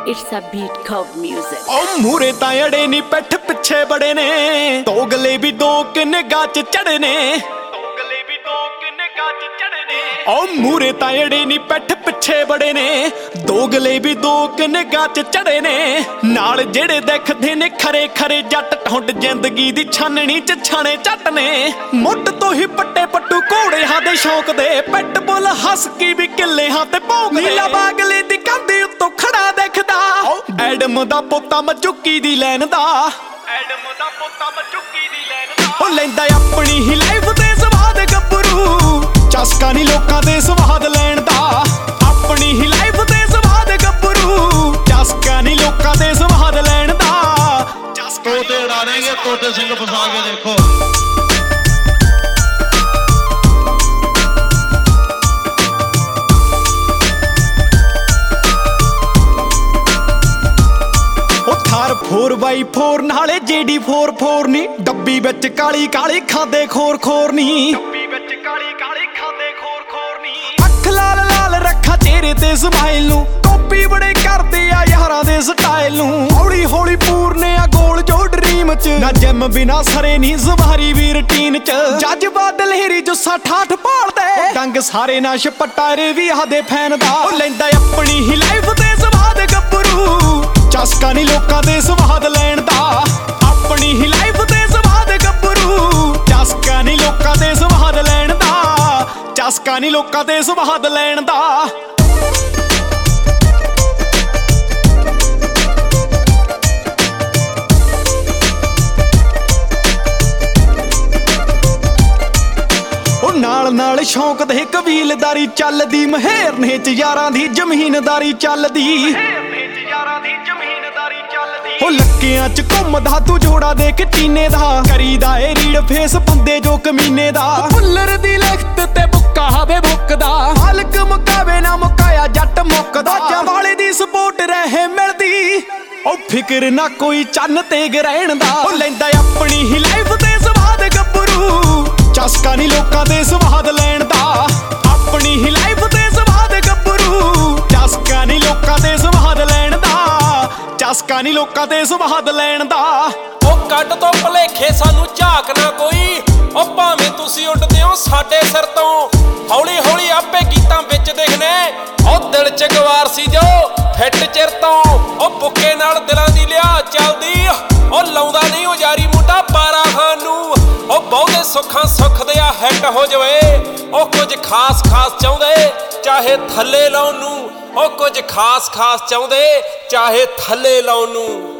It's a beat called music. ओ मूरे ਤਾਂ ਅੜੇ ਨੀ ਪਿੱਠ ਪਿੱਛੇ ਬੜੇ ਨੇ ਦੋਗਲੇ ਵੀ ਦੋ ਕਿੰਨੇ ਗਾਚ ਚੜੇ ਨੇ ओ मूरे ਤਾਂ ਅੜੇ ਨੀ ਪਿੱਠ ਪਿੱਛੇ ਬੜੇ ਨੇ ਦੋਗਲੇ ਵੀ ਦੋ ਕਿੰਨੇ ਗਾਚ ਚੜੇ ਨੇ ਨਾਲ ਜਿਹੜੇ ਦੇਖਦੇ ਨੇ ਖਰੇ ਖਰੇ ਜੱਟ ਠੁੰਡ ਜ਼ਿੰਦਗੀ ਦੀ ਛਾਨਣੀ ਚ ਛਾਣੇ ਝੱਟ ਨੇ ਮੁੱਢ ਤੋਂ ਹੀ ਪੱਟੇ ਪੱਟੂ ਘੋੜੇ ਹਾਂ ਦੇ ਸ਼ੌਂਕ ਦੇ ਪਿੱਟ ਬੁੱਲ ਹਸਕੀ ਵੀ ਕਿੱਲੇ ਹਾਂ ਤੇ ਭੌਂਕਦੇ ਨੀਲਾ ਬਾਗਲੇ ਦੀ ਕੰਧ ਉੱਤੋਂ ਖੜਾ ਦੇਖਦਾ ਐਡਮ ਦਾ ਪੋਤਾ ਮਚੁੱਕੀ ਦੀ ਲੈਣ ਦਾ ਉਹ ਲੈਂਦਾ ਆਪਣੀ ਹੀ ਲਾਈਫ ਤੇ ਸਵਾਦ ਗੱਭਰੂ ਚਸਕਾ ਨੀ ਲੋਕਾਂ ਦੇ ਸਵਾਦ ਲੈਣ ਦਾ ਆਪਣੀ ਹੀ ਲਾਈਫ ਤੇ ਸਵਾਦ ਗੱਭਰੂ ਚਸਕਾ ਨੀ ਲੋਕਾਂ ਦੇ ਸਵਾਦ ਲੈਣ ਦਾ ਤੋਤੇ ਉਡਾਣਗੇ ਤੋਤੇ ਸਿੰਘ ਫਸਾ ਕੇ ਦੇਖੋ ਥਾਰ 4x4 ਨਾਲੇ JD44 ਨੀ ਡੱਬੀ ਵਿੱਚ ਕਾਲੀ ਕਾਲੀ ਖਾਂਦੇ ਖੋਰ ਖੋਰ ਨੀ ਅੱਖ ਲਾਲ ਲਾਲ ਰੱਖਾ ਚਿਹਰੇ ਤੇ ਸਮਾਈਲ ਨੂੰ ਕਾਪੀ ਬੜੇ ਕਰਦੇ ਆ ਯਾਰਾਂ ਦੇ ਸਟਾਈਲ ਨੂੰ ਹੌਲੀ ਹੌਲੀ ਪੂਰਨੇ ਆ ਗੋਲ ਜੋ ਡ੍ਰੀਮ ਚ ਨਾ ਜਿਮ ਬਿਨਾ ਸਰੇ ਨੀ ਜ਼ਵਾਰੀ ਵੀ ਰੂਟੀਨ ਚ ਜੱਜ ਬਾਦਲ ਹੇਰੀ ਜੁੱਸਾ ਠਾਠ ਭਾਲਦੇ ਡੰਗ ਸਾਰੇ ਨਾ ਛਪਟਾਰੇ ਵੀ ਆਦੇ ਫੈਨ ਦਾ ਉਹ ਲੈਂਦਾ ਆਪਣੀ ਹੀ ਲਾਈਫ ਤੇ ਸਵਾਦ ਗੱਭਰੂ ਚਸਕਾ ਨੀ ਲੋਕਾਂ ਦੇ ਸਵਾਦ ਲੈਣ ਦਾ ਆਪਣੀ ਹੀ ਲਾਈਫ ਤੇ ਸਵਾਦ ਗੱਭਰੂ ਚਸਕਾ ਨੀ ਲੋਕਾਂ ਦੇ ਸਵਾਦ ਲੈਣ ਦਾ ਚਸਕਾ ਨੀ ਲੋਕਾਂ ਦੇ ਸਵਾਦ ਲੈਣ ਦਾ ਨਾਲ ਨਾਲ ਸ਼ੌਂਕ ਦੇ ਕਬੀਲਦਾਰੀ ਚੱਲਦੀ ਮਹਿਰ ਨੇ ਚ ਯਾਰਾਂ ਦੀ ਜ਼ਮੀਨਦਾਰੀ ਚੱਲਦੀ ਉਹ ਲੱਕਿਆਂ ਚ ਘੁੰਮਦਾ ਤੂੰ ਜੋੜਾ ਦੇ ਕੇ ਟੀਨੇ ਦਾ ਕਰੀਦਾ ਏ ਰੀੜ ਫੇਸ ਬੰਦੇ ਜੋ ਕਮੀਨੇ ਦਾ ਫੁੱਲਰ ਦੀ ਲਿਖਤ ਤੇ ਬੁੱਕਾ ਹਵੇ ਬੁੱਕਦਾ ਹਲਕ ਮੁਕਾਵੇ ਨਾ ਮੁਕਾਇਆ ਜੱਟ ਮੁੱਕਦਾ ਜਵਾਲੇ ਦੀ ਸਪੋਰਟ ਰਹੇ ਮਿਲਦੀ ਉਹ ਫਿਕਰ ਨਾ ਕੋਈ ਚੰਨ ਤੇ ਗਰਹਿਣ ਦਾ ਉਹ ਲੈਂਦਾ ਆਪਣੀ ਹੀ ਲਾਈਫ ਤੇ ਸਵਾਦ ਗੱਭਰੂ ਚਸਕਾ ਨੀ ਲੋਕਾਂ ਦੇ ਸਵਾਦ ਲੈਣ ਦਾ ਆਪਣੀ ਹੀ ਲਾਈਫ ਤੇ ਸਵਾਦ ਗੱਭਰੂ ਚਸਕਾ ਨੀ ਲੋਕਾਂ ਦੇ ਸਵਾਦ ਲੈਣ ਦਾ ਚਸਕਾ ਨੀ ਲੋਕਾਂ ਦੇ ਸਵਾਦ ਲੈਣ ਦਾ ਉਹ ਕੱਢ ਤੋਂ ਭਲੇਖੇ ਸਾਨੂੰ ਝਾਕ ਨਾ ਕੋਈ ਉਹ ਭਾਵੇਂ ਤੁਸੀਂ ਉੱਡਦੇ ਹੋ ਸਾਡੇ ਸਿਰ ਤੋਂ ਹੌਲੀ ਹੌਲੀ ਆਪੇ ਗੀਤਾਂ ਵਿੱਚ ਦਿਖਨੇ ਉਹ ਦਿਲ ਚ ਗਵਾਰ ਸੀ ਜੋ ਫਿੱਟ ਚਿਰ ਤੋਂ ਉਹ ਬੁੱਕੇ ਨਾਲ ਦਿਲਾਂ ਦੀ ਲਿਆ ਚੱਲਦੀ ਉਹ ਲਾਉਂਦਾ ਨਹੀਂ ਉਹ ਯਾਰੀ ਮੁੰਡਾ ਪਾਰਾ ਖਾਨ ਨੂੰ ਉਹ ਬਹੁਤੇ ਸੁੱਖਾਂ ਸੁੱਖ ਦੇ ਆ ਹਿੱਟ ਹੋ ਜਵੇ ਉਹ ਕੁਝ ਖਾਸ ਖਾਸ ਚਾਹੁੰਦੇ ਚਾਹੇ ਥੱਲੇ ਲਾਉਣ ਨੂੰ ਉਹ ਕੁਝ ਖਾਸ ਖਾਸ ਚਾਹੁੰਦੇ ਚਾਹੇ ਥੱਲੇ ਲਾਉਣ ਨੂੰ